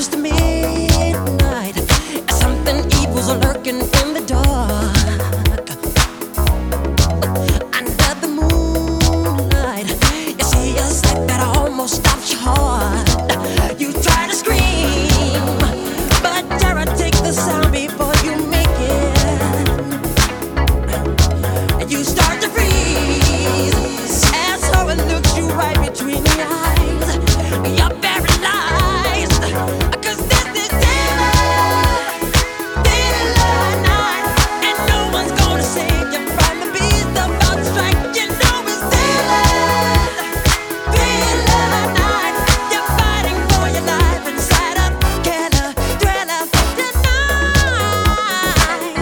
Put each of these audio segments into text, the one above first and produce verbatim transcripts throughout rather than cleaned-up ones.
close to midnight. Something evil's lurking in the dark. Under the moonlight, you see a sight that almost stops your heart. You try to scream, but terror takes the sound before you make it. You start to freeze as horror looks you right between the eyes. You're paralyzed, 'cause this is daylight, daylight night, and no one's gonna save you from the beast about to strike. You know it's daylight, daylight night. You're fighting for your life inside a killer thriller tonight.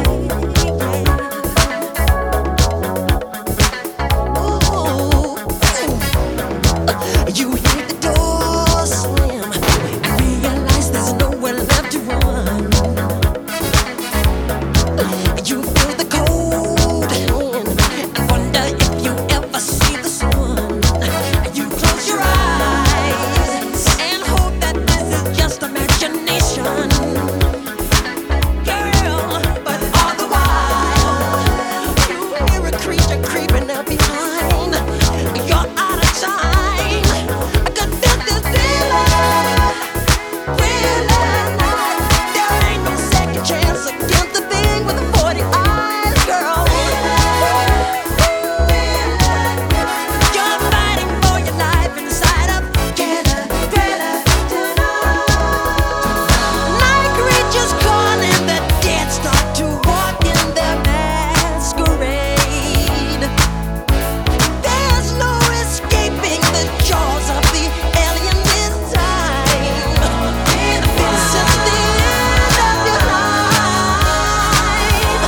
Ooh. You hear the door slam and realize there's nowhere left to run. You feel the cold hand and wonder if you ever see the sun. You close your eyes and hope that this is just imagination, girl. But all the while, you hear a creature creeping up behind. You're out of time, 'cause this is daylight, daylight night. There ain't no second chance against the thing with the forty eyes, girl. You're fighting for your life inside a killer thriller tonight. Night creatures calling, the dead start to walk in their masquerade. There's no escaping the jaws of the alien this time. This is the end of your life.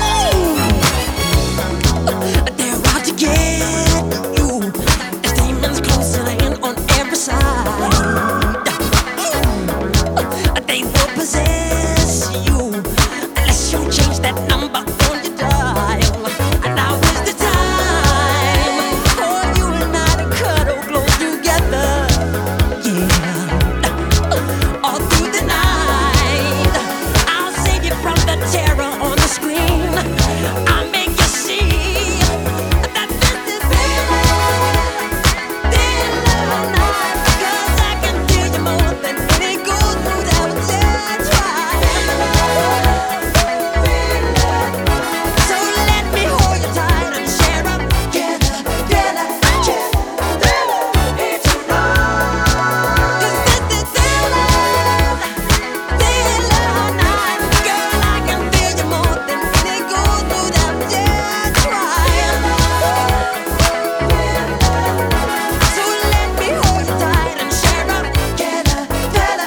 Ooh. They're out to get you. There's demons closing in on every side. Ooh. They will possess you unless you change that number on your dial. And now is the time for you and I to cuddle close together. Yeah. All through the night, I'll save you from the terror on the screen. I'll make you see that this is daylight, daylight night. 'Cause I can feel you more than any gold mood out there. So let me hold you tight and share up together, together, together, it's right. 'Cause this is daylight, daylight night. Girl, I can feel you more than any gold mood out there. So let me hold you tight and share up together, together.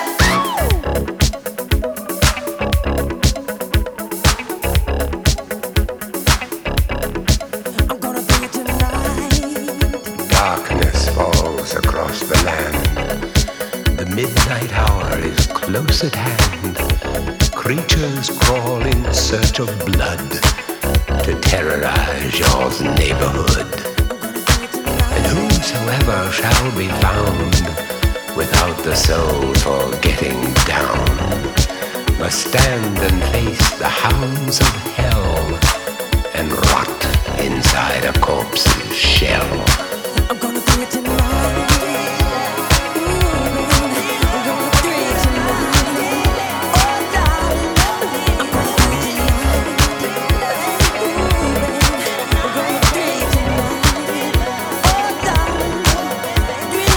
I'm gonna do it tonight. Darkness falls across the land. The midnight hour is close at hand. Creatures crawl in search of blood to terrorize your neighborhood. And whosoever shall be found without the soul for getting down must stand and face the hounds of hell and rot inside a corpse's shell. I'm gonna do it tonight. Ooh, I'm gonna do it tonight. Oh, darling, I'm gonna do it tonight. Ooh, I'm gonna do it tonight. Oh, darling, do it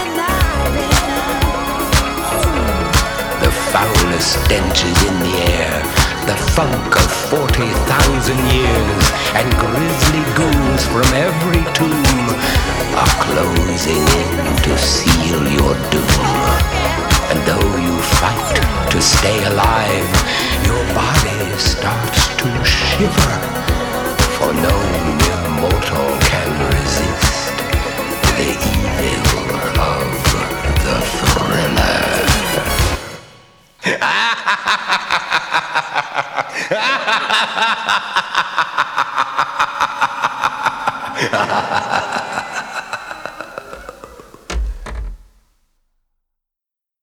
tonight. The foulest stench is in the air, the funk of forty thousand years, and grisly ghouls from every tomb are closing in to seal your doom. And though you fight to stay alive, your body starts to shiver, for no mere mortal can resist the evil of the thriller. Ha ha ha ha ha ha!